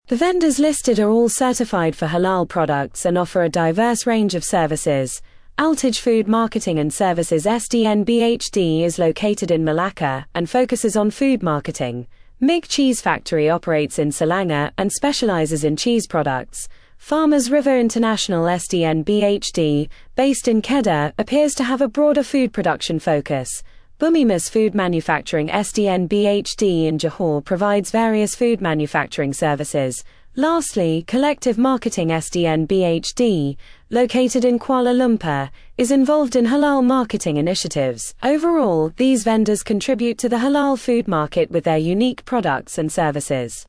The vendors listed are all certified for halal products and offer a diverse range of services. Altage Food Marketing and Services SDN-BHD is located in Malacca and focuses on food marketing. MIG Cheese Factory operates in Selangor and specializes in cheese products. Farmers River International SDN-BHD, based in Kedah, appears to have a broader food production focus. Bumimas Food Manufacturing SDN-BHD in Johor provides various food manufacturing services. Lastly, Collective Marketing SDN-BHD, located in Kuala Lumpur, is involved in halal marketing initiatives. Overall, these vendors contribute to the halal food market with their unique products and services.